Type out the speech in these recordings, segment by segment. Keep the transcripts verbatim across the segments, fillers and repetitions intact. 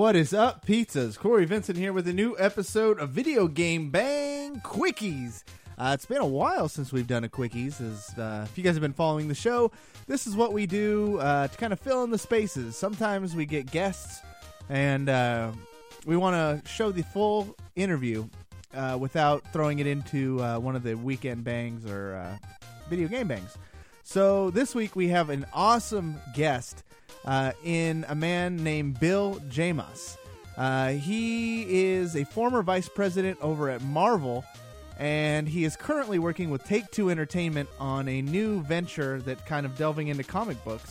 What is up, pizzas? Corey Vincent here with a new episode of Video Game Bang Quickies. Uh, it's been a while since we've done a Quickies. As, uh, if you guys have been following the show, this is what we do uh, to kind of fill in the spaces. Sometimes we get guests, and uh, we want to show the full interview uh, without throwing it into uh, one of the weekend bangs or uh, video game bangs. So this week we have an awesome guest uh, in a man named Bill Jamos. Uh, he is a former vice president over at Marvel, and he is currently working with Take-Two Entertainment on a new venture that kind of delving into comic books.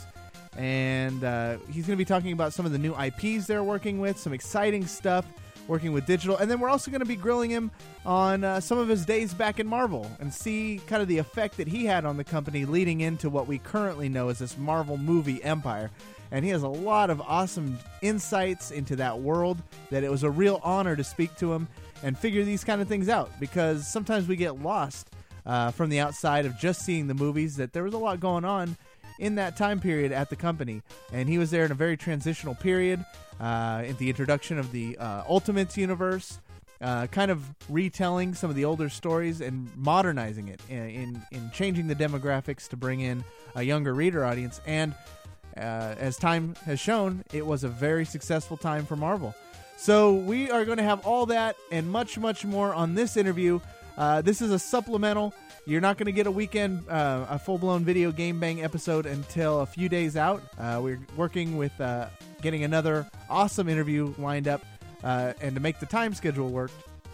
And uh, he's going to be talking about some of the new I Ps they're working with, some exciting stuff working with digital. And then we're also going to be grilling him on uh, some of his days back in Marvel and see kind of the effect that he had on the company leading into what we currently know as this Marvel movie empire. And he has a lot of awesome insights into that world that it was a real honor to speak to him and figure these kind of things out, because sometimes we get lost uh, from the outside of just seeing the movies, that there was a lot going on in that time period at the company. And he was there in a very transitional period, uh, in the introduction of the uh, Ultimates universe, uh, kind of retelling some of the older stories and modernizing it in, in, in changing the demographics to bring in a younger reader audience. And uh, as time has shown, it was a very successful time for Marvel. So we are going to have all that and much, much more on this interview. Uh, this is a supplemental. You're not going to get a weekend, uh, a full-blown Video Game Bang episode until a few days out. Uh, we're working with uh, getting another awesome interview lined up, uh, and to make the time schedule work,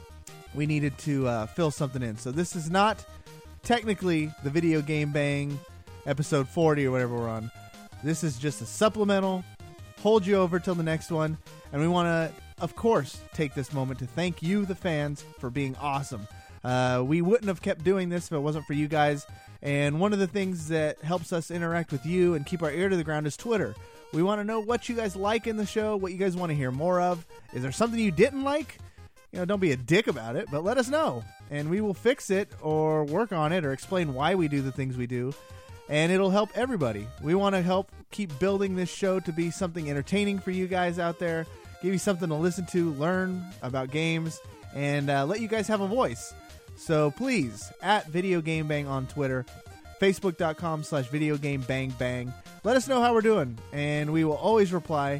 we needed to uh, fill something in. So this is not technically the Video Game Bang episode forty or whatever we're on. This is just a supplemental. Hold you over till the next one. And we want to, of course, take this moment to thank you, the fans, for being awesome. Uh, we wouldn't have kept doing this if it wasn't for you guys. And one of the things that helps us interact with you and keep our ear to the ground is Twitter. We want to know what you guys like in the show, what you guys want to hear more of. Is there something you didn't like? You know, don't be a dick about it, but let us know. And we will fix it or work on it or explain why we do the things we do. And it'll help everybody. We want to help keep building this show to be something entertaining for you guys out there. Give you something to listen to, learn about games, and uh, let you guys have a voice. So please, at Video Game Bang on Twitter, Facebook.com slash Video Game Bang Bang. Let us know how we're doing, and we will always reply.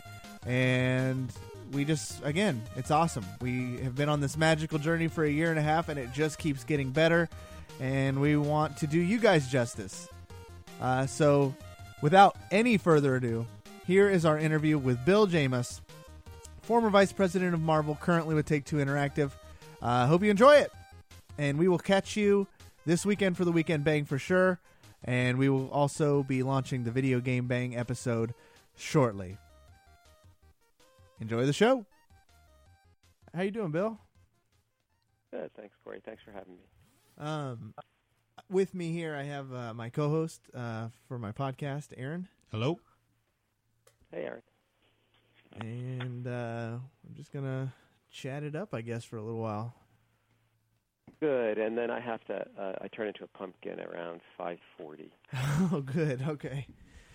And we just, again, it's awesome. We have been on this magical journey for a year and a half, and it just keeps getting better. And we want to do you guys justice. Uh, so without any further ado, here is our interview with Bill Jamos, former vice president of Marvel, currently with Take-Two Interactive. I uh, hope you enjoy it. And we will catch you this weekend for the Weekend Bang for sure. And we will also be launching the Video Game Bang episode shortly. Enjoy the show. How you doing, Bill? Good. Thanks, Corey. Thanks for having me. Um, with me here, I have uh, my co-host uh, for my podcast, Aaron. Hello. Hey, Aaron. And uh, I'm just going to chat it up, I guess, for a little while. Good, and then I have to, uh, I turn into a pumpkin around five forty. Oh, good, okay.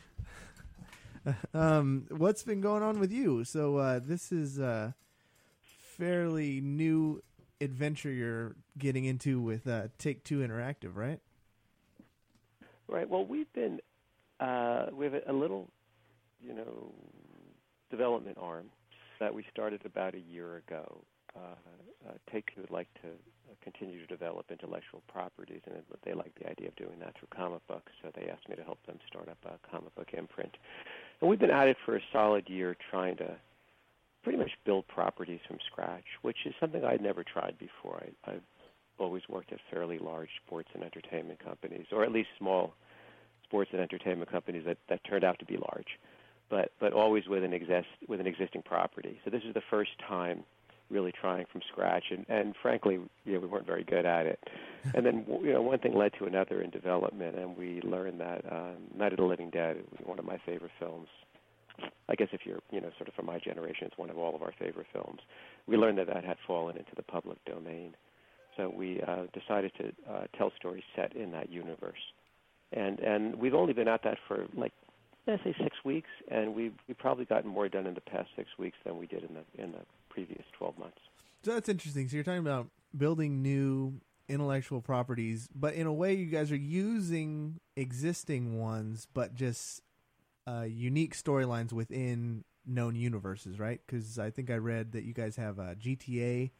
um, what's been going on with you? So uh, this is a fairly new adventure you're getting into with uh, Take-Two Interactive, right? Right, well, we've been, uh, we have a little, you know, development arm that we started about a year ago. Uh, uh, Take-Two would like to uh, continue to develop intellectual properties, and they like the idea of doing that through comic books, so they asked me to help them start up a comic book imprint. And we've been at it for a solid year trying to pretty much build properties from scratch, which is something I'd never tried before. I, I've always worked at fairly large sports and entertainment companies, or at least small sports and entertainment companies that, that turned out to be large, but, but always with an, exist, with an existing property. So this is the first time really trying from scratch, and, and frankly, you know, we weren't very good at it. And then, you know, one thing led to another in development, and we learned that um, Night of the Living Dead was one of my favorite films. I guess if you're, you know, sort of from my generation, it's one of all of our favorite films. We learned that that had fallen into the public domain. So we uh, decided to uh, tell stories set in that universe. And and we've only been at that for, like, let's say six weeks, and we've we probably gotten more done in the past six weeks than we did in the in the previous twelve months. So that's interesting. So you're talking about building new intellectual properties, but in a way, you guys are using existing ones, but just uh, unique storylines within known universes, right? Because I think I read that you guys have uh, G T A,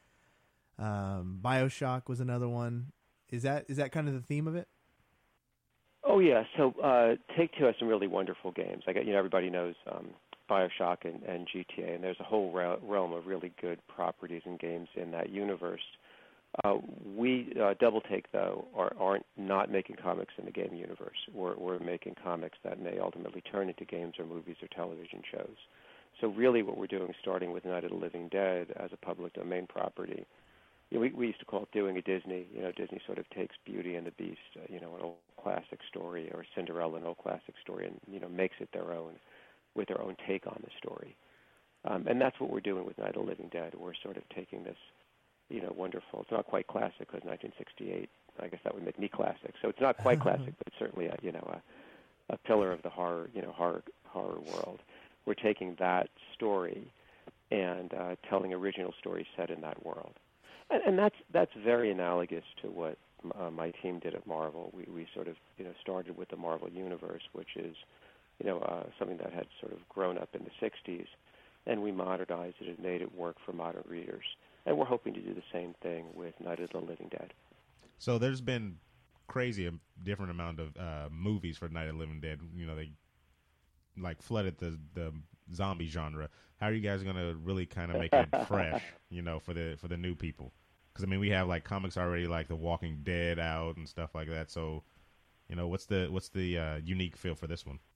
um, BioShock was another one. Is that is that kind of the theme of it? Oh yeah. So uh, Take-Two has some really wonderful games. Like you know, everybody knows um, BioShock and, and G T A, and there's a whole realm of really good properties and games in that universe. Uh, we uh, Double Take though are, aren't not making comics in the game universe. We're, we're making comics that may ultimately turn into games or movies or television shows. So really, what we're doing, starting with Night of the Living Dead as a public domain property. You know, we, we used to call it doing a Disney. You know, Disney sort of takes Beauty and the Beast, uh, you know, an old classic story, or Cinderella, an old classic story, and you know, makes it their own, with their own take on the story. Um, and that's what we're doing with Night of the Living Dead. We're sort of taking this, you know, wonderful. It's not quite classic because nineteen sixty-eight. I guess that would make me classic. So it's not quite classic, but it's certainly a, you know, a, a pillar of the horror, you know, horror horror world. We're taking that story and uh, telling original stories set in that world. And, and that's that's very analogous to what uh, my team did at Marvel. We we sort of you know started with the Marvel Universe, which is you know uh, something that had sort of grown up in the sixties, and we modernized it and made it work for modern readers. And we're hoping to do the same thing with Night of the Living Dead. So there's been crazy a different amount of uh, movies for Night of the Living Dead. You know, they like flooded the the zombie genre. How are you guys going to really kind of make it fresh, you know, for the for the new people? Because, I mean, we have, like, comics already, like The Walking Dead out and stuff like that. So, you know, what's the what's the uh, unique feel for this one?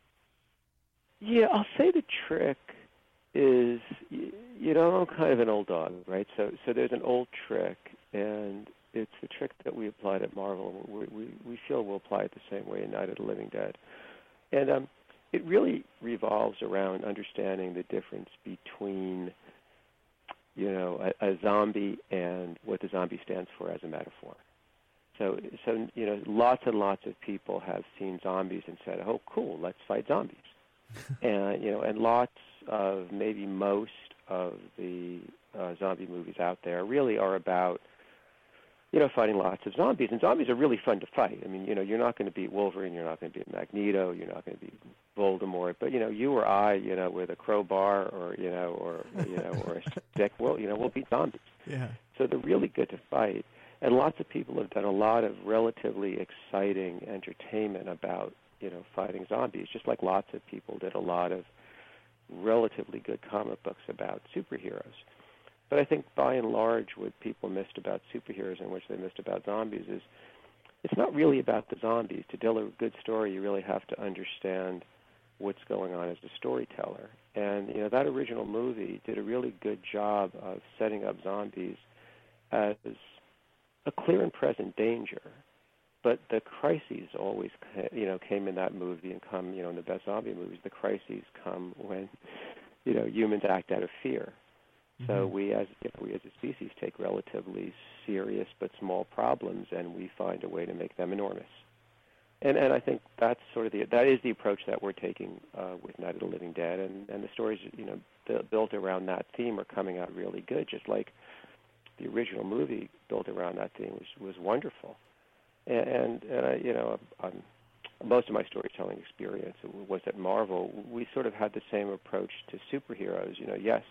Yeah, I'll say the trick is, you know, I'm kind of an old dog, right? So so there's an old trick, and it's the trick that we applied at Marvel. We, we, we feel we'll apply it the same way in Night of the Living Dead. And um, it really revolves around understanding the difference between, you know, a, a zombie and what the zombie stands for as a metaphor. So, so you know, lots and lots of people have seen zombies and said, "Oh, cool, let's fight zombies." and you know, and lots of maybe most of the uh, zombie movies out there really are about, you know, fighting lots of zombies. And zombies are really fun to fight. I mean, you know, you're not going to beat Wolverine, you're not going to beat Magneto, you're not going to beat Voldemort, but you know, you or I, you know, with a crowbar or you know, or you know, or a stick, well, you know, we'll beat zombies. Yeah. So they're really good to fight. And lots of people have done a lot of relatively exciting entertainment about, you know, fighting zombies, just like lots of people did a lot of relatively good comic books about superheroes. But I think by and large what people missed about superheroes and which they missed about zombies is it's not really about the zombies. To tell a good story, you really have to understand what's going on as a storyteller. And, you know, that original movie did a really good job of setting up zombies as a clear and present danger. But the crises always, you know, came in that movie and come, you know, in the best zombie movies, the crises come when, you know, humans act out of fear. Mm-hmm. So we as, you know, we as a species take relatively serious but small problems and we find a way to make them enormous. And and I think that's sort of the, that is the approach that we're taking uh, with Night of the Living Dead. And, and the stories, you know, the, built around that theme are coming out really good, just like the original movie built around that theme was, was wonderful. And, and, and I, you know, um, most of my storytelling experience was at Marvel. We sort of had the same approach to superheroes. You know, yes,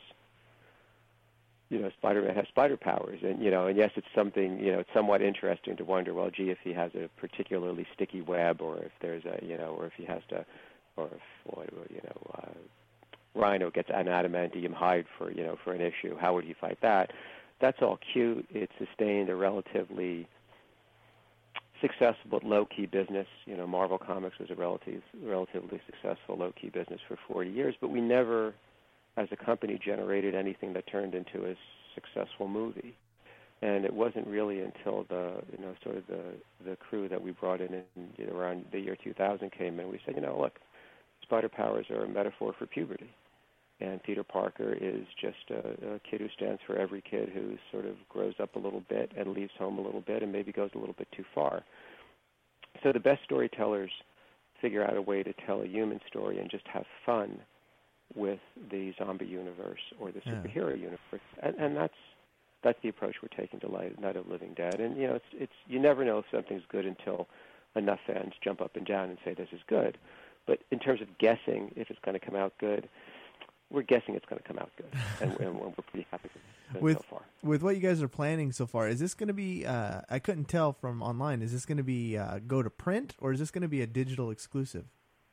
you know, Spider-Man has spider powers, and you know, and yes, it's something, you know, it's somewhat interesting to wonder, well, gee, if he has a particularly sticky web, or if there's a, you know, or if he has to, or if, what, you know, uh, Rhino gets an adamantium hide for, you know, for an issue, how would he fight that? That's all cute. It sustained a relatively successful but low-key business. You know, Marvel Comics was a relative, relatively successful low-key business for forty years, but we never, as a company, generated anything that turned into a successful movie. And it wasn't really until the, you know, sort of the, the crew that we brought in, in you know, around the year two thousand came in, we said, you know, look, spider powers are a metaphor for puberty. And Peter Parker is just a, a kid who stands for every kid who sort of grows up a little bit and leaves home a little bit and maybe goes a little bit too far. So the best storytellers figure out a way to tell a human story and just have fun with the zombie universe or the superhero yeah. universe, and, and that's that's the approach we're taking to Night of the Living Dead. And you know, it's it's you never know if something's good until enough fans jump up and down and say this is good. But in terms of guessing if it's going to come out good, we're guessing it's going to come out good, and, and we're pretty happy with it with, so far. With what you guys are planning so far, is this going to be? Uh, I couldn't tell from online. Is this going to be uh, go to print, or is this going to be a digital exclusive?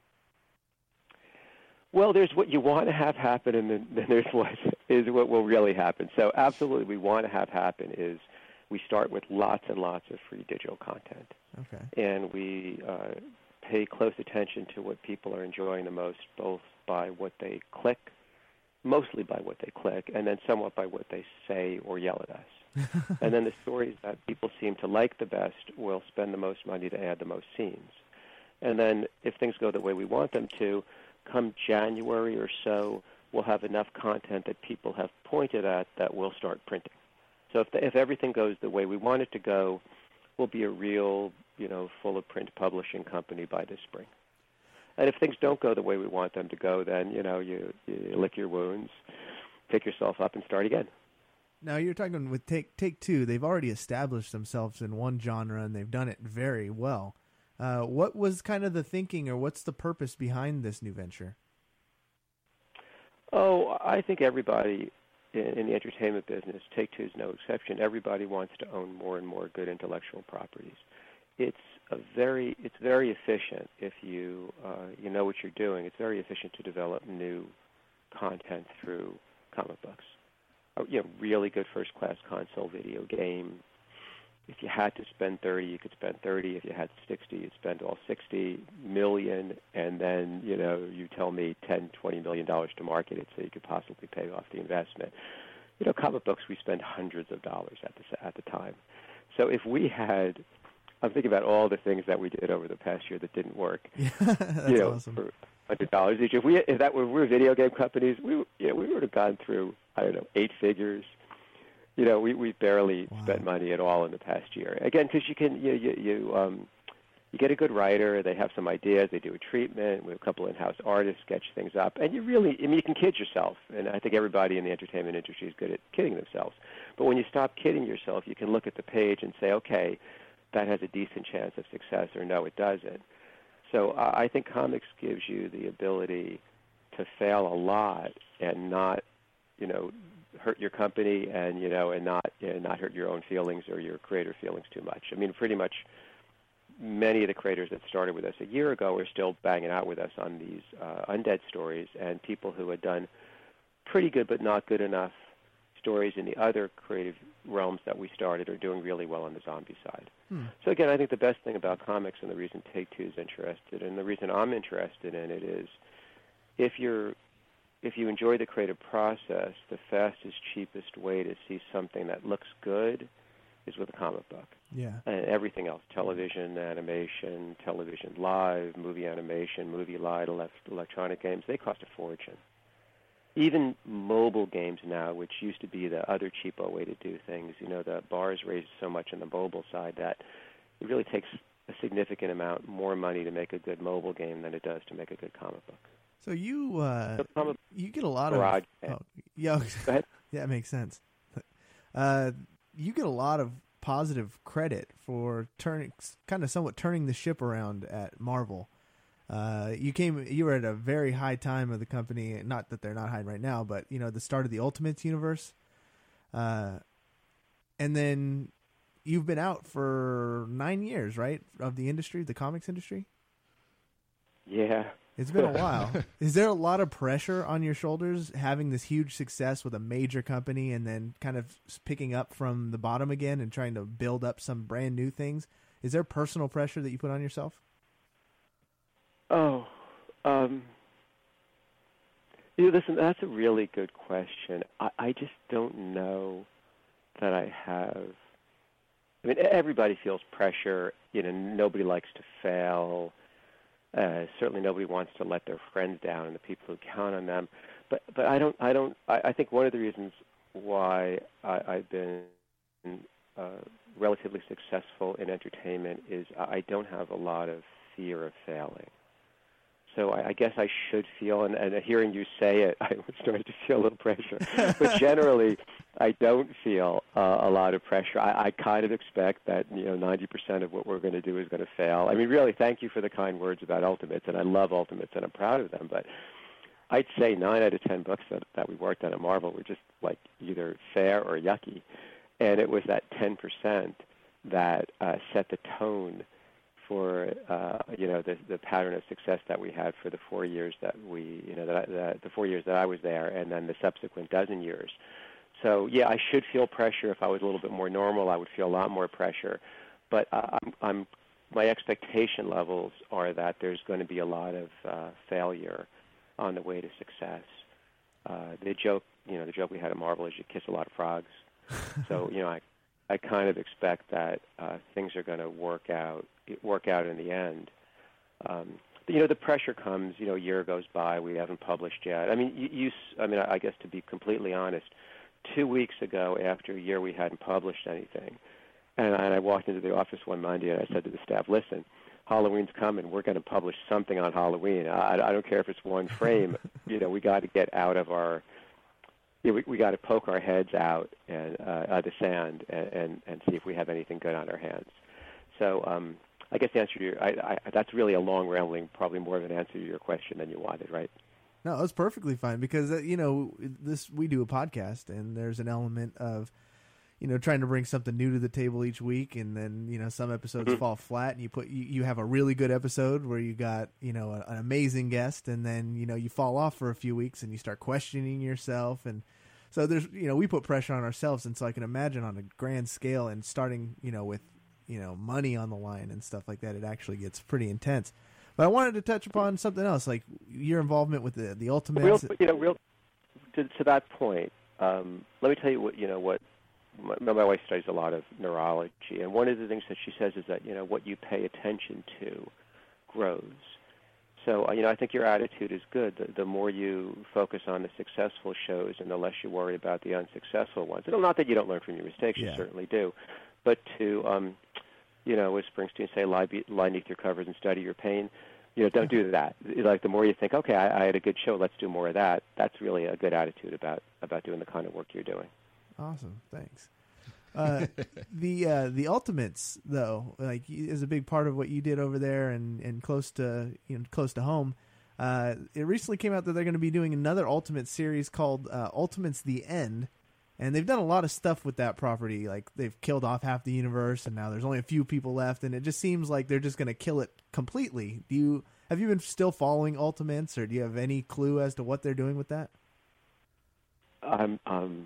Well, there's what you want to have happen, and then, then there's what is what will really happen. So, absolutely, we want to have happen is we start with lots and lots of free digital content, okay, and we uh, pay close attention to what people are enjoying the most, both by what they click, mostly by what they click, and then somewhat by what they say or yell at us. And then the stories that people seem to like the best will spend the most money to add the most scenes. And then if things go the way we want them to, come January or so, we'll have enough content that people have pointed at that we'll start printing. So if, the, if everything goes the way we want it to go, we'll be a real, you know, full-of-print publishing company by this spring. And if things don't go the way we want them to go, then, you know, you, you lick your wounds, pick yourself up, and start again. Now, you're talking with Take Take Two. They've already established themselves in one genre, and they've done it very well. Uh, what was kind of the thinking, or what's the purpose behind this new venture? Oh, I think everybody in, in the entertainment business, Take-Two is no exception, everybody wants to own more and more good intellectual properties. It's a very, it's very efficient if you uh, you know what you're doing. It's very efficient to develop new content through comic books. Uh, you know, really good first-class console video game. If you had to spend thirty, you could spend thirty. If you had sixty, you'd spend all sixty million, and then, you know, you tell me ten, twenty million dollars to market it so you could possibly pay off the investment. You know, comic books, we spend hundreds of dollars at the, at the time. So if we had, I'm thinking about all the things that we did over the past year that didn't work. Yeah, that's you know, awesome. For one hundred dollars each. If we, if that were, we were video game companies, we, you know, we would have gone through, I don't know, eight figures. You know, we we barely wow. spent money at all in the past year. Again, because you can you you you, um, you get a good writer. They have some ideas. They do a treatment. We have a couple in-house artists sketch things up, and you really, I mean, you can kid yourself. And I think everybody in the entertainment industry is good at kidding themselves. But when you stop kidding yourself, you can look at the page and say, okay, that has a decent chance of success, or no, it doesn't. So uh, I think comics gives you the ability to fail a lot and not, you know, hurt your company and, you know, and not you know, not hurt your own feelings or your creator feelings too much. I mean, pretty much many of the creators that started with us a year ago are still banging out with us on these uh, undead stories, and people who had done pretty good but not good enough stories in the other creative realms that we started are doing really well on the zombie side. Hmm. So again, I think the best thing about comics, and the reason Take-Two is interested, and the reason I'm interested in it, is if you're if you enjoy the creative process, the fastest, cheapest way to see something that looks good is with a comic book. Yeah. And everything else, television, animation, television live, movie animation, movie live, electronic games, they cost a fortune. Even mobile games now, which used to be the other cheapo way to do things, you know, the bar is raised so much on the mobile side that it really takes a significant amount more money to make a good mobile game than it does to make a good comic book. So you uh, so you get a lot garage of oh, yeah, Go ahead. Yeah, it makes sense. Uh, you get a lot of positive credit for turning, kind of somewhat turning the ship around at Marvel. Uh, you came, you were at a very high time of the company. Not that they're not high right now, but you know, the start of the Ultimates universe. Uh, and then you've been out for nine years, right, of the industry, the comics industry. Yeah. It's been a while. Is there a lot of pressure on your shoulders having this huge success with a major company and then kind of picking up from the bottom again and trying to build up some brand new things? Is there personal pressure that you put on yourself? Oh, um, you know, listen, that's a really good question. I, I just don't know that I have. I mean, everybody feels pressure. You know, nobody likes to fail. Uh, certainly, nobody wants to let their friends down and the people who count on them. But, but I don't. I don't. I, I think one of the reasons why I, I've been uh, relatively successful in entertainment is I don't have a lot of fear of failing. So I, I guess I should feel, and, and hearing you say it, I was starting to feel a little pressure. But generally, I don't feel uh, a lot of pressure. I, I kind of expect that, you know, ninety percent of what we're going to do is going to fail. I mean, really, thank you for the kind words about Ultimates, and I love Ultimates, and I'm proud of them. But I'd say nine out of ten books that, that we worked on at Marvel were just, like, either fair or yucky. And it was that ten percent that uh, set the tone for uh, you know the the pattern of success that we had for the four years that we you know that, I, that the four years that I was there, and then the subsequent dozen years. So yeah, I should feel pressure. If I was a little bit more normal, I would feel a lot more pressure. But uh, I'm, I'm my expectation levels are that there's going to be a lot of uh, failure on the way to success. Uh, the joke you know the joke we had at Marvel is you kiss a lot of frogs. So you know I I kind of expect that uh, things are going to work out. work out in the end. Um, but, you know, the pressure comes, you know, a year goes by, we haven't published yet. I mean, you, you I mean, I guess to be completely honest, two weeks ago, after a year we hadn't published anything, and I, and I walked into the office one Monday and I said to the staff, listen, Halloween's coming, we're going to publish something on Halloween. I, I don't care if it's one frame, you know, we got to get out of our, you know, we, we got to poke our heads out and uh, out of the sand and, and, and see if we have anything good on our hands. So, um, I guess the answer to your, I, I, that's really a long rambling, probably more of an answer to your question than you wanted, right? No, it was perfectly fine because, uh, you know, this we do a podcast and there's an element of, you know, trying to bring something new to the table each week. And then, you know, some episodes mm-hmm. fall flat and you put, you, you have a really good episode where you got, you know, a, an amazing guest, and then, you know, you fall off for a few weeks and you start questioning yourself. And so there's, you know, we put pressure on ourselves. And so I can imagine on a grand scale and starting, you know, with, you know, money on the line and stuff like that, it actually gets pretty intense. But I wanted to touch upon something else, like your involvement with the the Ultimates. Real, you know, real to, to that point. Um, let me tell you what you know. What my, my wife studies a lot of neurology, and one of the things that she says is that you know what you pay attention to grows. So uh, you know, I think your attitude is good. The, the more you focus on the successful shows, and the less you worry about the unsuccessful ones. And not that you don't learn from your mistakes; yeah. You certainly do. But to, um, you know, as Springsteen say, lie, be, lie beneath your covers and study your pain. You know, don't do that. Like the more you think, okay, I, I had a good show, let's do more of that. That's really a good attitude about, about doing the kind of work you're doing. Awesome, thanks. Uh, the uh, the Ultimates, though, like is a big part of what you did over there, and, and close to you know close to home. Uh, it recently came out that they're going to be doing another Ultimate series called uh, Ultimates: The End. And they've done a lot of stuff with that property. Like, they've killed off half the universe, and now there's only a few people left, and it just seems like they're just going to kill it completely. Do you have you been still following Ultimates, or do you have any clue as to what they're doing with that? Um, um,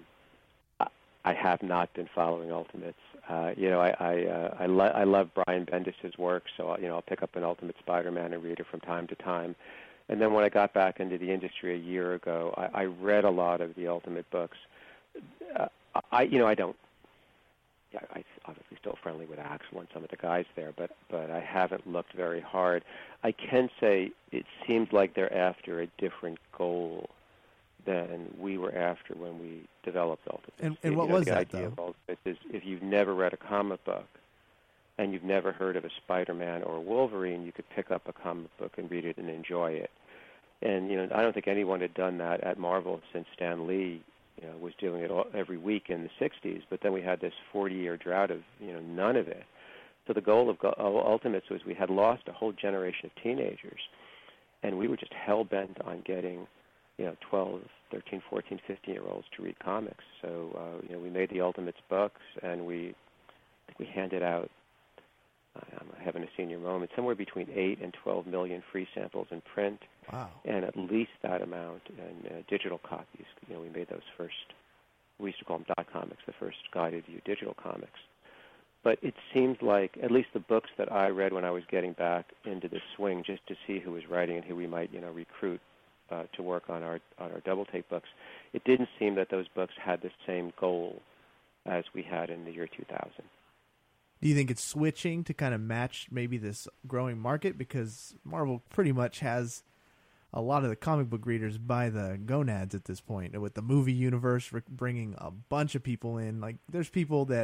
I have not been following Ultimates. Uh, you know, I I, uh, I, lo- I love Brian Bendis' work, so you know I'll pick up an Ultimate Spider-Man and read it from time to time. And then when I got back into the industry a year ago, I, I read a lot of the Ultimate books. Uh, I, you know, I don't. Yeah, I obviously still friendly with Axel and some of the guys there, but but I haven't looked very hard. I can say it seems like they're after a different goal than we were after when we developed Ultimates. And, and you what know, was the that, idea though? Of Ultimates is if you've never read a comic book and you've never heard of a Spider-Man or a Wolverine, you could pick up a comic book and read it and enjoy it. And you know, I don't think anyone had done that at Marvel since Stan Lee. You know, was doing it all, every week in the sixties, but then we had this forty-year drought of, you know, none of it. So the goal of Ultimates was we had lost a whole generation of teenagers, and we were just hell-bent on getting, you know, twelve, thirteen, fourteen, fifteen-year-olds to read comics. So, uh, you know, we made the Ultimates books, and we, I think we handed out, I'm having a senior moment, somewhere between eight and twelve million free samples in print. Wow. And at least that amount in uh, digital copies. You know, we made those first, we used to call them dot comics, the first guided view digital comics. But it seemed like, at least the books that I read when I was getting back into the swing, just to see who was writing and who we might, you know, recruit uh, to work on our on our double take books, it didn't seem that those books had the same goal as we had in the year two thousand. Do you think it's switching to kind of match maybe this growing market? Because Marvel pretty much has a lot of the comic book readers by the gonads at this point, with the movie universe bringing a bunch of people in. Like, there's people that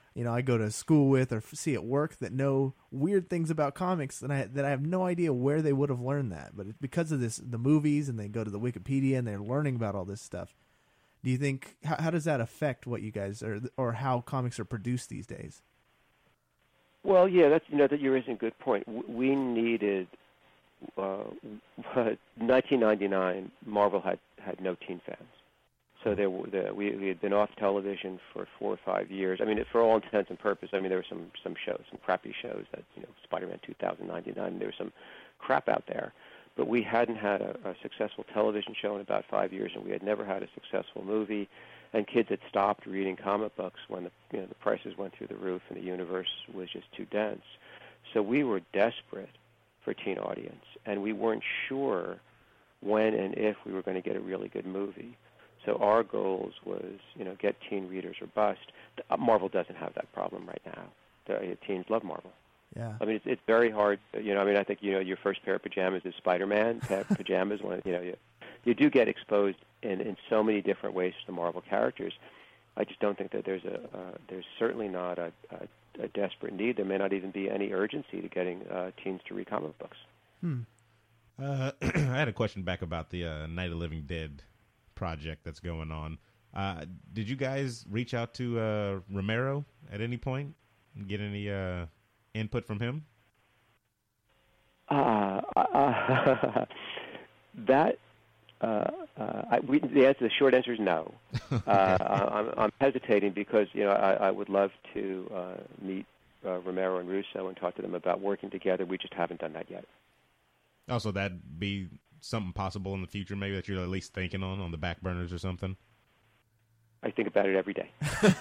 you know I go to school with or see at work that know weird things about comics, and I that I have no idea where they would have learned that. But it's because of this, the movies, and they go to the Wikipedia and they're learning about all this stuff. Do you think how, how does that affect what you guys are or how comics are produced these days? Well, yeah, that's you know that you're raising a good point. We needed uh, nineteen ninety-nine. Marvel had, had no teen fans, so there were the, we we had been off television for four or five years. I mean, for all intents and purposes, I mean there were some some shows, some crappy shows that you know Spider-Man two thousand ninety-nine. There was some crap out there. But we hadn't had a, a successful television show in about five years, and we had never had a successful movie. And kids had stopped reading comic books when the, you know, the prices went through the roof and the universe was just too dense. So we were desperate for a teen audience, and we weren't sure when and if we were going to get a really good movie. So our goals was, you know, get teen readers or bust. Marvel doesn't have that problem right now. The teens love Marvel. Yeah. I mean, it's, it's very hard. You know, I mean, I think, you know, your first pair of pajamas is Spider-Man pajamas. When, you know, you, you do get exposed in, in so many different ways to the Marvel characters. I just don't think that there's a uh, there's certainly not a, a, a desperate need. There may not even be any urgency to getting uh, teens to read comic books. Hmm. Uh, I had a question back about the uh, Night of the Living Dead project that's going on. Uh, did you guys reach out to uh, Romero at any point and get any uh, input from him? Uh, uh, that uh, uh, I, we, the answer, the short answer is no. Okay. uh, I'm, I'm hesitating because you know I, I would love to uh, meet uh, Romero and Russo and talk to them about working together. We just haven't done that yet. Oh, so that'd be something possible in the future, maybe that you're at least thinking on on the back burners or something. I think about it every day.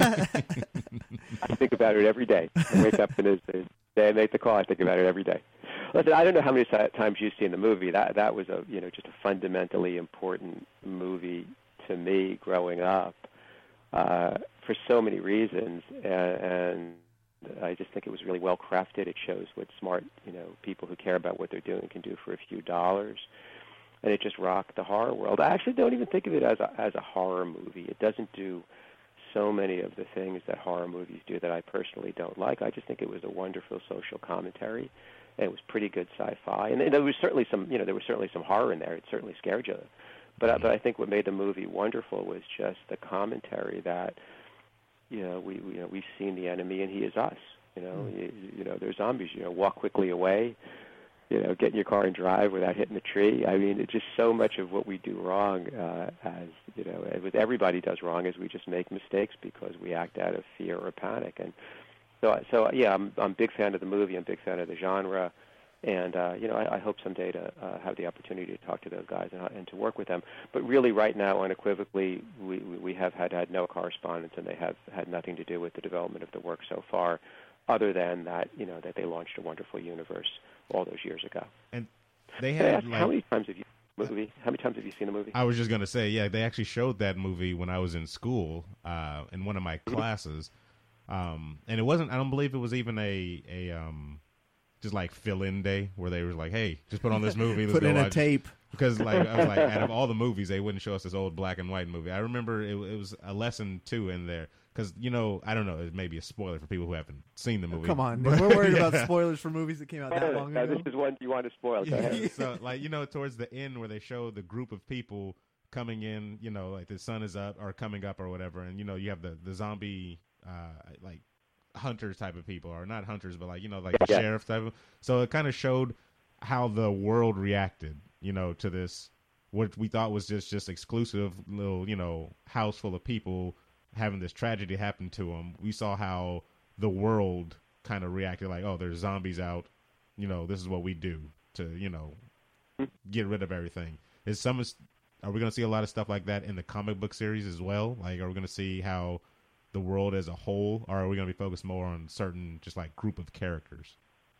I think about it every day. I wake up and as the day I make the call, I think about it every day. Listen, I don't know how many times you've seen the movie. That that was a you know just a fundamentally important movie to me growing up uh, for so many reasons, and, and I just think it was really well crafted. It shows what smart you know people who care about what they're doing can do for a few dollars. And it just rocked the horror world. I actually don't even think of it as a as a horror movie. It doesn't do so many of the things that horror movies do that I personally don't like. I just think it was a wonderful social commentary, and it was pretty good sci-fi. And there was certainly some, you know, there was certainly some horror in there. It certainly scared you. But mm-hmm. but I think what made the movie wonderful was just the commentary that, you know, we, we you know we've seen the enemy and he is us. You know, mm-hmm. you, you know, there's zombies. You know, walk quickly away. You know, get in your car and drive without hitting a tree. I mean, it's just so much of what we do wrong, uh, as you know, with everybody does wrong, is we just make mistakes because we act out of fear or panic. And so, so yeah, I'm I'm a big fan of the movie. I'm a big fan of the genre, and uh, you know, I, I hope someday to uh, have the opportunity to talk to those guys and, and to work with them. But really, right now, unequivocally, we we have had had no correspondence, and they have had nothing to do with the development of the work so far, other than that, you know, that they launched a wonderful universe all those years ago. And they Can I had ask, like, how many times have you seen the movie? How many times have you seen the movie? I was just gonna say, yeah, they actually showed that movie when I was in school, uh, in one of my classes, um, and it wasn't. I don't believe it was even a a um, just like fill-in day where they were like, "Hey, just put on this movie, let's Put go in a watch." tape. Because like I was like, out of all the movies, they wouldn't show us this old black and white movie. I remember it, it was a lesson too in there. Because, you know, I don't know, it may be a spoiler for people who haven't seen the movie. Come on, but, we're worried yeah. about spoilers for movies that came out that long now, ago. this is one you want to spoil. Go ahead. So, like, you know, towards the end where they show the group of people coming in, you know, like the sun is up or coming up or whatever, and, you know, you have the, the zombie, uh, like, hunters type of people, or not hunters, but, like, you know, like the yeah. sheriff type of. So it kind of showed how the world reacted, you know, to this, what we thought was just, just exclusive little, you know, house full of people having this tragedy happen to them. We saw how the world kind of reacted, like, oh, there's zombies out, you know, this is what we do to, you know, get rid of everything. Is some are we going to see a lot of stuff like that in the comic book series as well? Like, are we going to see how the world as a whole, or are we going to be focused more on certain just like group of characters?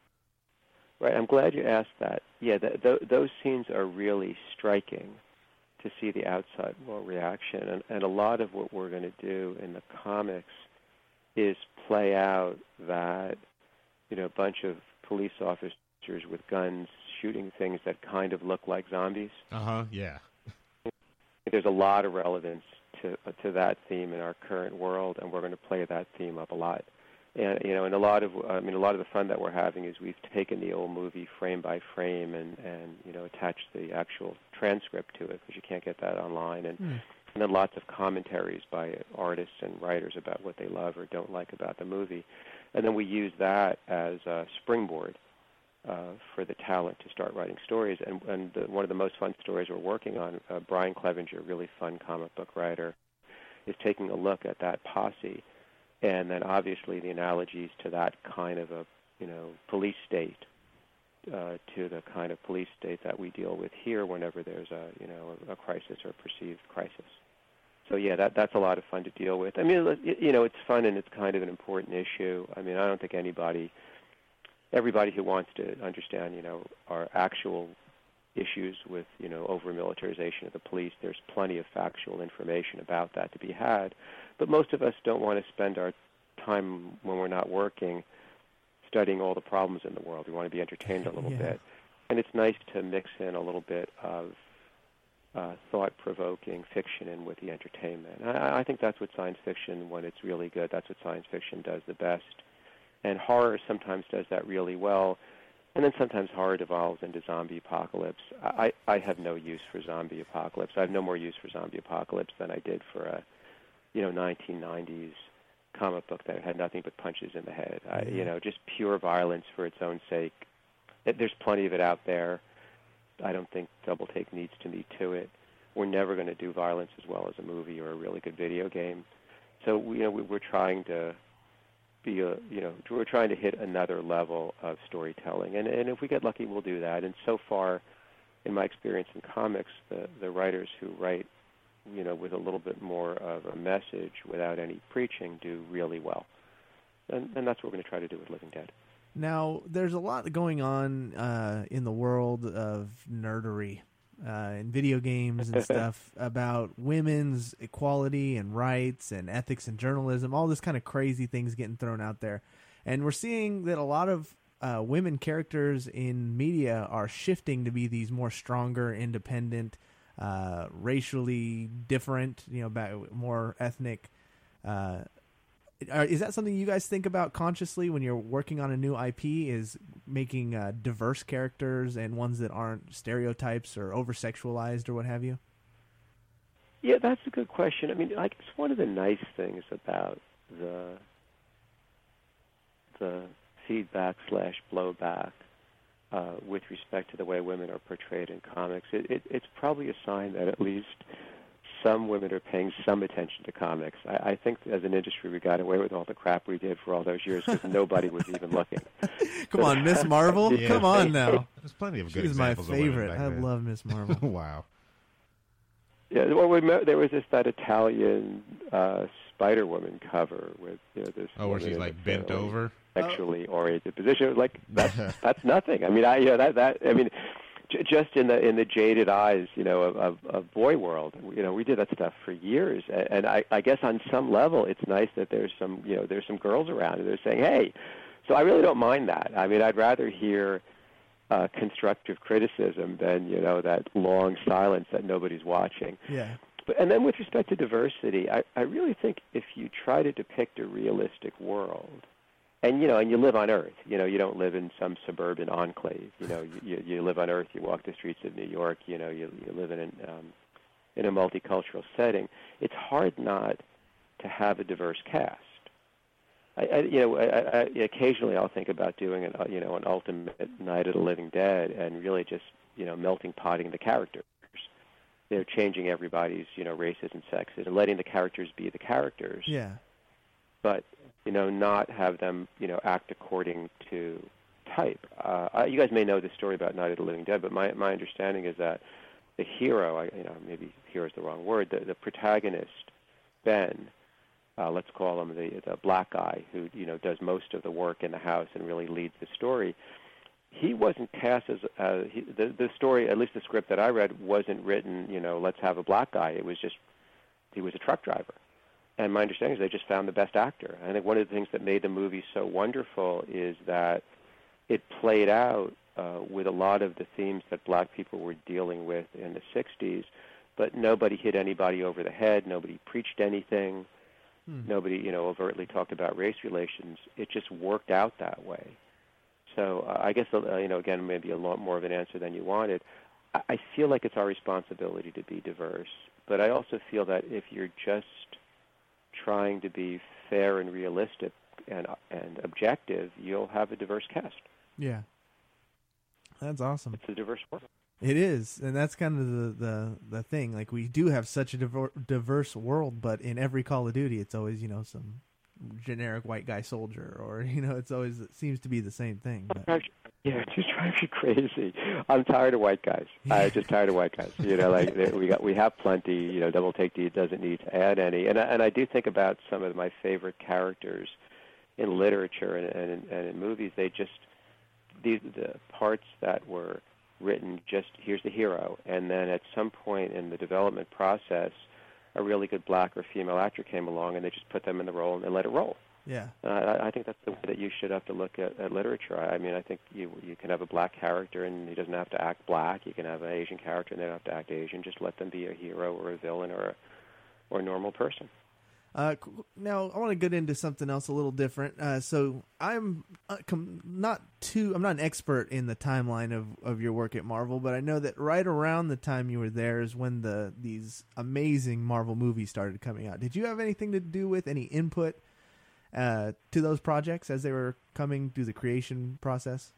Right, I'm glad you asked that. Yeah, th- th- those scenes are really striking to see the outside world reaction. And, and a lot of what we're going to do in the comics is play out that, you know, a bunch of police officers with guns shooting things that kind of look like zombies. Uh-huh, yeah. There's a lot of relevance to uh, to that theme in our current world, and we're going to play that theme up a lot And you know, and a lot of I mean, a lot of the fun that we're having is we've taken the old movie frame by frame and and you know attached the actual transcript to it because you can't get that online, and Mm. and then lots of commentaries by artists and writers about what they love or don't like about the movie, and then we use that as a springboard uh, for the talent to start writing stories. And and the, one of the most fun stories we're working on, uh, Brian Clevenger, really fun comic book writer, is taking a look at that posse. And then obviously the analogies to that kind of a, you know, police state, uh, to the kind of police state that we deal with here whenever there's a, you know, a, a crisis or a perceived crisis. So yeah, that that's a lot of fun to deal with. I mean, it, you know, it's fun and it's kind of an important issue. I mean, I don't think anybody, everybody who wants to understand, you know, our actual issues with, you know, over-militarization of the police, there's plenty of factual information about that to be had. But most of us don't want to spend our time when we're not working studying all the problems in the world. We want to be entertained a little Yeah. bit. And it's nice to mix in a little bit of uh, thought-provoking fiction in with the entertainment. I, I think that's what science fiction, when it's really good, that's what science fiction does the best. And horror sometimes does that really well. And then sometimes horror devolves into zombie apocalypse. I, I have no use for zombie apocalypse. I have no more use for zombie apocalypse than I did for a, you know, nineteen nineties comic book that had nothing but punches in the head. I, you know, just pure violence for its own sake. It, there's plenty of it out there. I don't think Double Take needs to me to it. We're never going to do violence as well as a movie or a really good video game. So, you know, we, we're trying to be a, you know, we're trying to hit another level of storytelling, and and if we get lucky, we'll do that. And so far, in my experience in comics, the the writers who write, you know, with a little bit more of a message without any preaching do really well, and and that's what we're going to try to do with Living Dead. Now, there's a lot going on uh, in the world of nerdery uh, in video games and stuff about women's equality and rights and ethics and journalism, all this kind of crazy things getting thrown out there. And we're seeing that a lot of uh, women characters in media are shifting to be these more stronger, independent, uh, racially different, you know, back, more ethnic. Uh, are, is that something you guys think about consciously when you're working on a new I P, is making uh, diverse characters and ones that aren't stereotypes or over-sexualized or what have you? Yeah, that's a good question. I mean, I guess one of the nice things about the the feedback slash blowback uh, with respect to the way women are portrayed in comics, it, it, it's probably a sign that at least some women are paying some attention to comics. I, I think as an industry we got away with all the crap we did for all those years because nobody was even looking. Come on, Miss Marvel. Yeah. Come on now. There's plenty of good She's my examples of women favorite. back I then. love Miss Marvel. Wow. Yeah, well, we met, there was this that Italian uh, Spider Woman cover with, you know, this. Oh, where woman she's in like a bent fairly over. sexually oriented position. It was like that's that's nothing. I mean, I you know, that that I mean, j- just in the in the jaded eyes, you know, of, of, of boy world, you know, we did that stuff for years. And, and I, I guess on some level, it's nice that there's some you know there's some girls around and they're saying, hey. So I really don't mind that. I mean, I'd rather hear uh, constructive criticism than you know that long silence that nobody's watching. Yeah. But, and then with respect to diversity, I, I really think if you try to depict a realistic world, and you know, and you live on Earth, you know, you don't live in some suburban enclave. You know, you, you live on Earth. You walk the streets of New York. You know, you, you live in an, um, in a multicultural setting. It's hard not to have a diverse cast. I, I, you know, I, I, occasionally I'll think about doing an, you know, an ultimate Night of the Living Dead, and really just you know melting potting the characters. You know, changing everybody's, you know, races and sexes and letting the characters be the characters. Yeah. But, you know, not have them, you know, act according to type. Uh, I, you guys may know this story about Night of the Living Dead, but my my understanding is that the hero, I, you know, maybe hero is the wrong word, the, the protagonist, Ben, uh, let's call him the, the black guy who, you know, does most of the work in the house and really leads the story. He wasn't cast as uh, he, the the story, at least the script that I read, wasn't written. You know, let's have a black guy. It was just he was a truck driver, and my understanding is they just found the best actor. I think one of the things that made the movie so wonderful is that it played out uh, with a lot of the themes that black people were dealing with in the sixties, but nobody hit anybody over the head. Nobody preached anything. Hmm. Nobody, you know, overtly talked about race relations. It just worked out that way. So uh, I guess, uh, you know, again, maybe a lot more of an answer than you wanted. I, I feel like it's our responsibility to be diverse, but I also feel that if you're just trying to be fair and realistic and and objective, you'll have a diverse cast. Yeah, that's awesome. It's a diverse world. It is, and that's kind of the, the, the thing. Like, we do have such a diver- diverse world, but in every Call of Duty, it's always, you know, some generic white guy soldier, or, you know, it's always, it seems to be the same thing. But. Yeah, it just drives you crazy. I'm tired of white guys. I'm just tired of white guys. You know, like we got, we have plenty. You know, Double Take D doesn't need to add any. And I, and I do think about some of my favorite characters in literature and, and, and in movies. They just, these the parts that were written just, here's the hero, and then at some point in the development process, a really good black or female actor came along, and they just put them in the role and they let it roll. Yeah, uh, I, I think that's the way that you should have to look at, at literature. I mean, I think you you can have a black character, and he doesn't have to act black. You can have an Asian character, and they don't have to act Asian. Just let them be a hero or a villain or a, or a normal person. Uh, now I want to get into something else a little different. Uh, so I'm uh, com- not too, I'm not an expert in the timeline of, of your work at Marvel, but I know that right around the time you were there is when the these amazing Marvel movies started coming out. Did you have anything to do with any input uh, to those projects as they were coming through the creation process?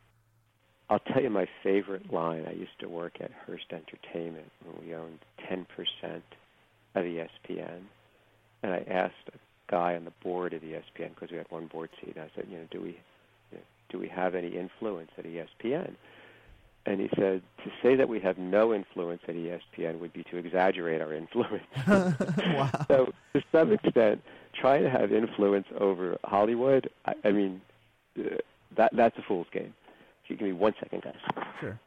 I'll tell you my favorite line. I used to work at Hearst Entertainment when we owned ten percent of E S P N. And I asked a guy on the board of E S P N, because we had one board seat, I said, you know, do we, you know, do we have any influence at E S P N? And he said, to say that we have no influence at E S P N would be to exaggerate our influence. Wow. So to some extent, trying to have influence over Hollywood, I, I mean, uh, that that's a fool's game. If you give me one second, guys. Sure.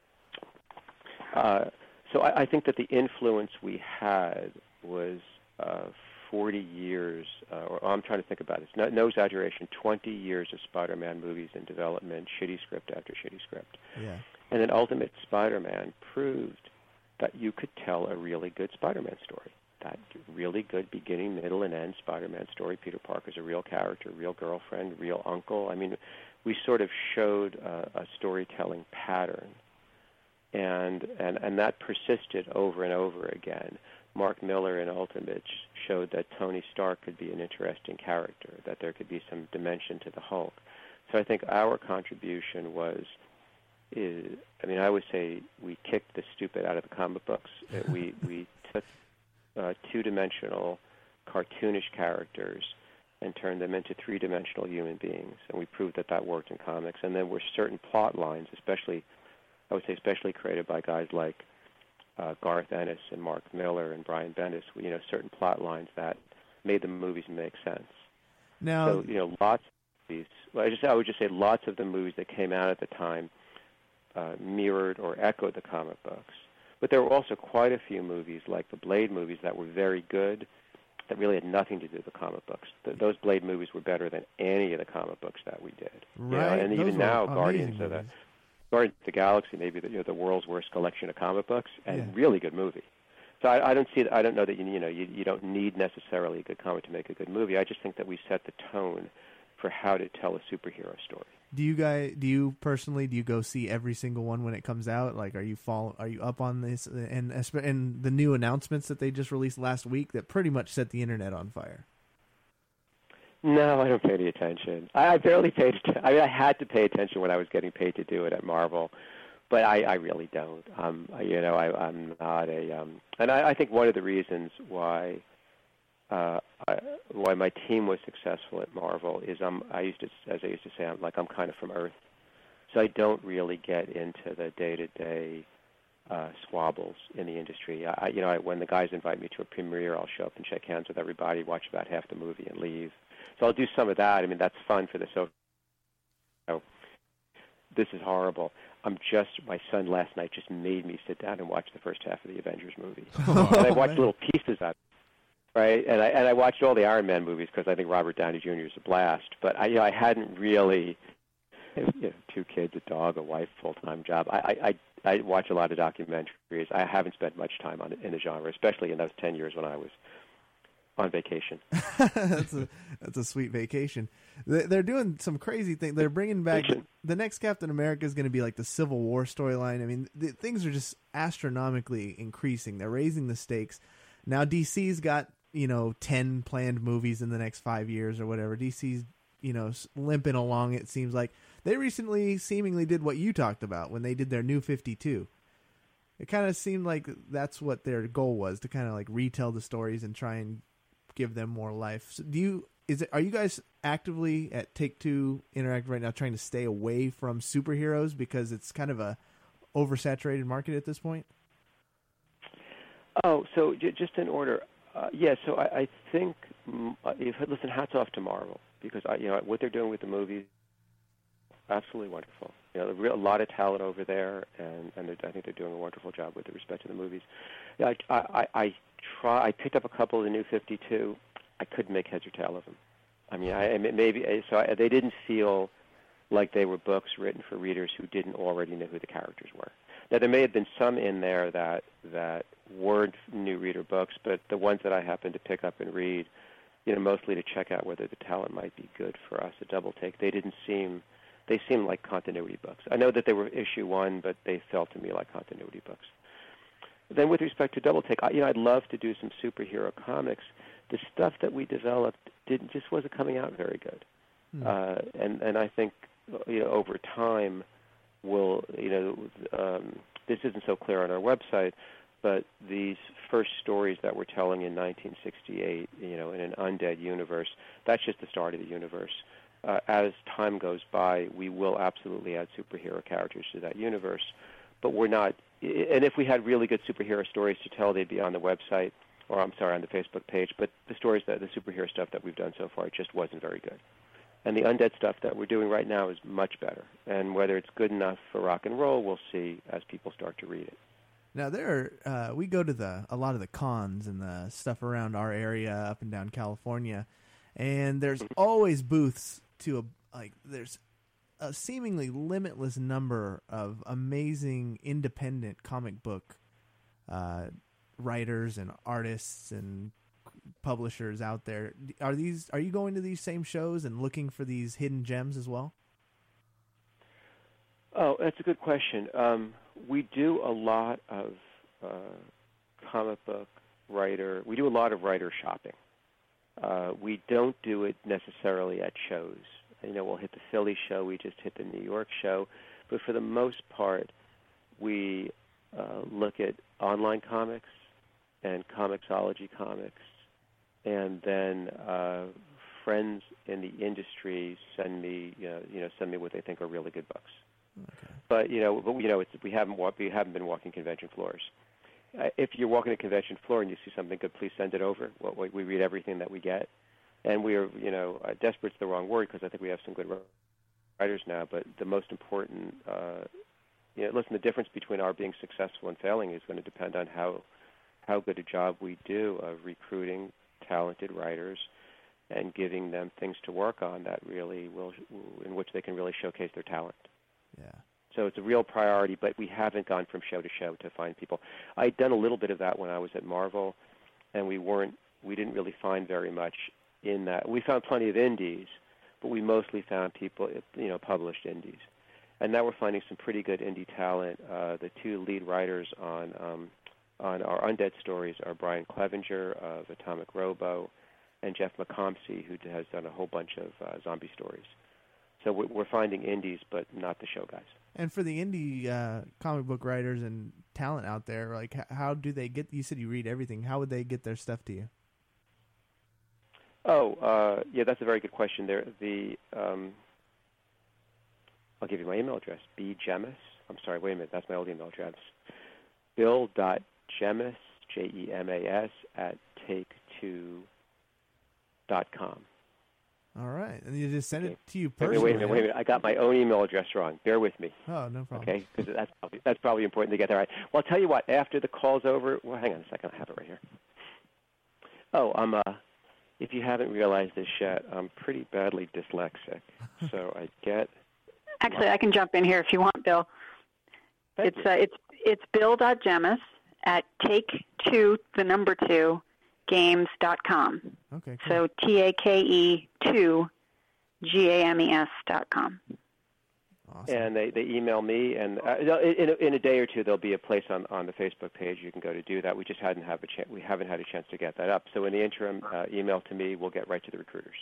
Uh, so I, I think that the influence we had was uh, forty years, uh, or I'm trying to think about it. It's no, no exaggeration, twenty years of Spider-Man movies in development, shitty script after shitty script. Yeah. And then Ultimate Spider-Man proved that you could tell a really good Spider-Man story. That really good beginning, middle, and end Spider-Man story. Peter Parker's a real character, real girlfriend, real uncle. I mean, we sort of showed a, a storytelling pattern. And, and, and that persisted over and over again. Mark Miller in Ultimate showed that Tony Stark could be an interesting character, that there could be some dimension to the Hulk. So I think our contribution was, is, I mean, I would say we kicked the stupid out of the comic books. we we took uh, two-dimensional, cartoonish characters and turned them into three-dimensional human beings, and we proved that that worked in comics. And then were certain plot lines, especially, I would say, especially created by guys like Uh, Garth Ennis and Mark Miller and Brian Bendis, you know, certain plot lines that made the movies make sense. Now, so, you know, lots of these, well, I just, I would just say lots of the movies that came out at the time uh, mirrored or echoed the comic books. But there were also quite a few movies, like the Blade movies, that were very good, that really had nothing to do with the comic books. Th- those Blade movies were better than any of the comic books that we did. Right. You know, and those even now, movies. Guardians of the Guardians of the Galaxy, maybe the, you know, the world's worst collection of comic books, and Yeah. really good movie. So I, I don't see. I don't know that you you know you, you don't need necessarily a good comic to make a good movie. I just think that we set the tone for how to tell a superhero story. Do you guys? Do you personally? Do you go see every single one when it comes out? Like, are you follow? Are you up on this? And and the new announcements that they just released last week that pretty much set the internet on fire. No, I don't pay any attention. I, I barely paid attention. I mean, I had to pay attention when I was getting paid to do it at Marvel, but I, I really don't. Um, I, you know, I, I'm not a. Um, and I, I think one of the reasons why uh, I, why my team was successful at Marvel is I'm. I used to, as I used to say, I'm like I'm kind of from Earth, so I don't really get into the day-to-day uh, squabbles in the industry. I, you know, I, when the guys invite me to a premiere, I'll show up and shake hands with everybody, watch about half the movie, and leave. So I'll do some of that. I mean, that's fun for the so. Oh, this is horrible. I'm just, my son last night just made me sit down and watch the first half of the Avengers movie. Oh, and I watched man. little pieces of it, right? And I and I watched all the Iron Man movies because I think Robert Downey Junior is a blast. But I, you know, I hadn't really, you know, two kids, a dog, a wife, full-time job. I, I, I, I watch a lot of documentaries. I haven't spent much time on in the genre, especially in those ten years when I was on vacation. that's a that's a sweet vacation. They're doing some crazy thing. They're bringing back the, the next Captain America is going to be like the Civil War storyline. I mean, the, things are just astronomically increasing. They're raising the stakes. Now D C's got, you know, ten planned movies in the next five years or whatever. D C's, you know, limping along. It seems like they recently seemingly did what you talked about when they did their New fifty-two. It kind of seemed like that's what their goal was, to kind of like retell the stories and try and give them more life. So do you is it are you guys actively at Take-Two Interactive right now trying to stay away from superheroes because it's kind of a oversaturated market at this point? Oh, so j- just in order, uh, yeah. So I, I think mm, if listen, hats off to Marvel, because I, you know what they're doing with the movies, absolutely wonderful. You know, a lot of talent over there, and and I think they're doing a wonderful job with respect to the movies. Yeah, I, I, I try. I picked up a couple of the New fifty-two. I couldn't make heads or tail of them. I mean, I maybe so I, they didn't feel like they were books written for readers who didn't already know who the characters were. Now, there may have been some in there that that weren't new reader books, but the ones that I happened to pick up and read, you know, mostly to check out whether the talent might be good for us at Double Take, they didn't seem. They seemed like continuity books. I know that they were issue one, but they felt to me like continuity books. Then with respect to Double Take, I, you know, I'd love to do some superhero comics. The stuff that we developed didn't just wasn't coming out very good. Hmm. Uh, and, and I think, you know, over time, we'll, you know, um, this isn't so clear on our website, but these first stories that we're telling in nineteen sixty-eight, you know, in an undead universe, that's just the start of the universe. Uh, as time goes by, we will absolutely add superhero characters to that universe, but we're not. And if we had really good superhero stories to tell, they'd be on the website, or I'm sorry, on the Facebook page. But the stories that the superhero stuff that we've done so far just wasn't very good. And the undead stuff that we're doing right now is much better. And whether it's good enough for rock and roll, we'll see as people start to read it. Now there, uh, we go to the a lot of the cons and the stuff around our area, up and down California, and there's always booths. To a like, there's a seemingly limitless number of amazing independent comic book uh, writers and artists and publishers out there. Are these? Are you going to these same shows and looking for these hidden gems as well? Oh, that's a good question. Um, we do a lot of uh, comic book writer. We do a lot of writer shopping. Uh, we don't do it necessarily at shows. You know, we'll hit the Philly show. We just hit the New York show. But for the most part, we uh, look at online comics and Comixology comics, and then uh, friends in the industry send me, you know, you know, send me what they think are really good books. Okay. But you know, but you know, it's, we haven't wa- we haven't been walking convention floors. Uh, if you're walking a convention floor and you see something good, please send it over. Well, we, we read everything that we get, and we are, you know, uh, desperate's the wrong word because I think we have some good writers now. But the most important, uh, you know, listen, the difference between our being successful and failing is going to depend on how how good a job we do of recruiting talented writers and giving them things to work on that really will, in which they can really showcase their talent. Yeah. So it's a real priority, but we haven't gone from show to show to find people. I'd done a little bit of that when I was at Marvel, and we weren't, we didn't really find very much in that. We found plenty of indies, but we mostly found people, you know, published indies. And now we're finding some pretty good indie talent. Uh, the two lead writers on um, on our Undead stories are Brian Clevenger of Atomic Robo and Jeff McComsey, who has done a whole bunch of uh, zombie stories. So we're finding indies, but not the show guys. And for the indie uh, comic book writers and talent out there, like, how do they get? You said you read everything. How would they get their stuff to you? Oh, uh, yeah, that's a very good question. There, the um, I'll give you my email address. B Gemis. I'm sorry. Wait a minute. That's my old email address. Bill dot Gemis, J E M A S at take two dot com. All right, and you just send okay. it to you personally. Wait a minute, wait a minute. I got my own email address wrong. Bear with me. Oh, no problem. Okay, because that's probably, that's probably important to get that right. Well, I'll tell you what. After the call's over, well, hang on a second. I have it right here. Oh, I'm. Uh, if you haven't realized this yet, I'm pretty badly dyslexic. So I get. Actually, my... I can jump in here if you want, Bill. Thank it's uh, it's it's Bill dot Gemis at take two the number two games dot com. Okay. Cool. So T A K E two G A M E S dot com. Awesome. And they, they email me, and uh, in, a, in a day or two there'll be a place on, on the Facebook page you can go to do that. We just hadn't have a chance. We haven't had a chance to get that up. So in the interim, uh, email to me. We'll get right to the recruiters.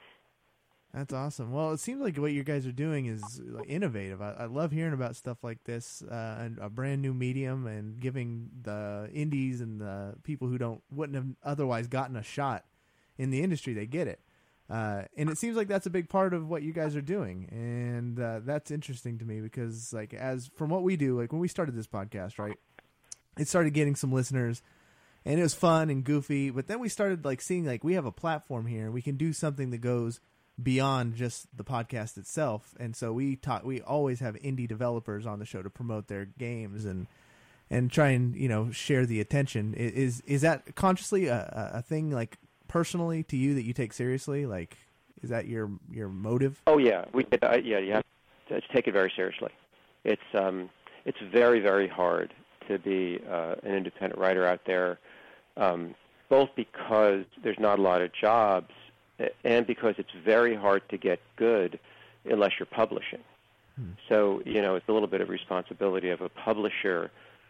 That's awesome. Well, it seems like what you guys are doing is like innovative. I, I love hearing about stuff like this, uh, and a brand new medium, and giving the indies and the people who don't wouldn't have otherwise gotten a shot in the industry, they get it. Uh, and it seems like that's a big part of what you guys are doing, and uh, that's interesting to me because, like, as from what we do, like when we started this podcast, right, it started getting some listeners, and it was fun and goofy. But then we started like seeing like we have a platform here, and we can do something that goes beyond just the podcast itself. And so we taught we always have indie developers on the show to promote their games and and try and, you know, share the attention. Is is that consciously a, a thing, like personally to you, that you take seriously? Like, is that your your motive? Oh yeah, we uh, yeah you have to take it very seriously. It's um it's very very hard to be uh, an independent writer out there, um, both because there's not a lot of jobs, and because it's very hard to get good unless you're publishing. Hmm. So, you know, it's a little bit of responsibility of a publisher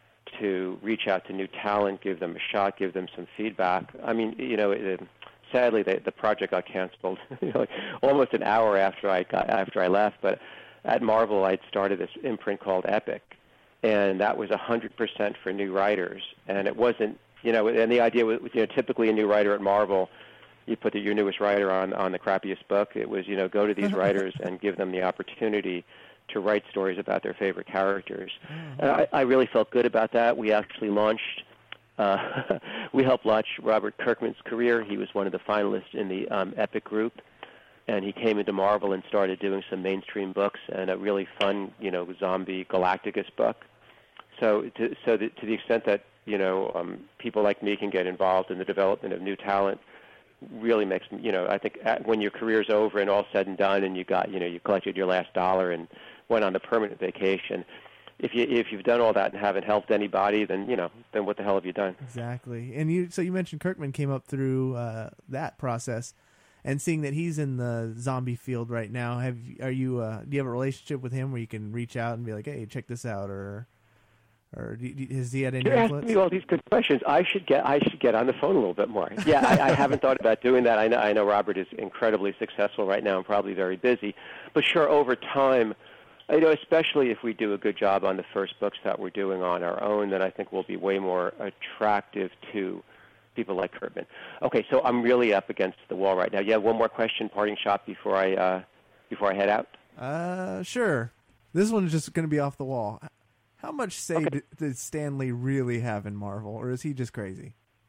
to reach out to new talent, give them a shot, give them some feedback. I mean, you know, it, sadly, the, the project got canceled you know, like almost an hour after I got after I left. But at Marvel, I'd started this imprint called Epic, and that was one hundred percent for new writers. And it wasn't, you know, and the idea was, you know, typically a new writer at Marvel, you put the, your newest writer on, on the crappiest book. It was, you know, go to these writers and give them the opportunity to write stories about their favorite characters. And I, I really felt good about that. We actually launched, uh, we helped launch Robert Kirkman's career. He was one of the finalists in the um, Epic group, and he came into Marvel and started doing some mainstream books and a really fun, you know, zombie Galacticus book. So to, so the, to the extent that, you know, um, people like me can get involved in the development of new talent, really makes, you know, I think when your career's over and all said and done, and you got, you know, you collected your last dollar and went on the permanent vacation, if you if you've done all that and haven't helped anybody, then, you know, then what the hell have you done? Exactly. And you, so you mentioned Kirkman came up through uh, that process, and seeing that he's in the zombie field right now, have are you uh, do you have a relationship with him where you can reach out and be like, hey, check this out, or or do, do, has he had any You're influence? asking me all these good questions. I should get I should get on the phone a little bit more. Yeah, I, I haven't thought about doing that. I know I know Robert is incredibly successful right now and probably very busy, but sure, over time, you know, especially if we do a good job on the first books that we're doing on our own, then I think we'll be way more attractive to people like Kirkman. Okay, so I'm really up against the wall right now. Yeah, one more question, parting shot before I uh, before I head out. Uh, sure. This one's just going to be off the wall. How much say Okay. did, did Stan Lee really have in Marvel, or is he just crazy?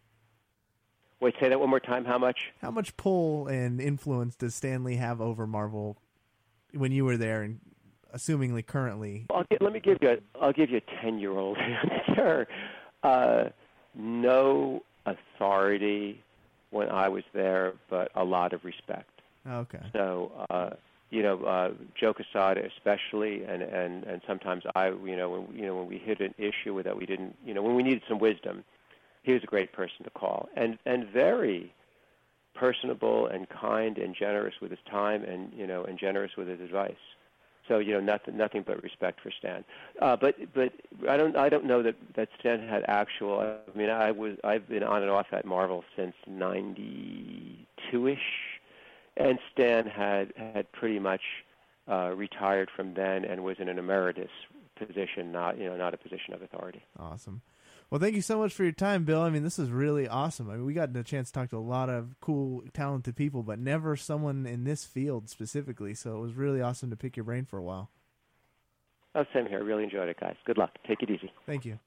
Wait, say that one more time. How much? How much pull and influence does Stan Lee have over Marvel when you were there, and assumingly currently? I'll get, let me give you. A, I'll give you a ten-year-old answer. Uh, no authority when I was there, but a lot of respect. Okay. So, uh, you know, uh, Joe Quesada especially, and, and, and sometimes I, you know, when, you know, when we hit an issue that we didn't, you know, when we needed some wisdom, he was a great person to call, and, and very personable and kind and generous with his time, and, you know, and generous with his advice. So, you know, nothing, nothing but respect for Stan. Uh, but, but I don't, I don't know that, that Stan had actual. I mean, I was, I've been on and off at Marvel since ninety-two-ish, and Stan had had pretty much uh, retired from then and was in an emeritus position, not, you know, not a position of authority. Awesome. Well, thank you so much for your time, Bill. I mean, this is really awesome. I mean, we got a chance to talk to a lot of cool, talented people, but never someone in this field specifically. So it was really awesome to pick your brain for a while. Oh, same here. I really enjoyed it, guys. Good luck. Take it easy. Thank you.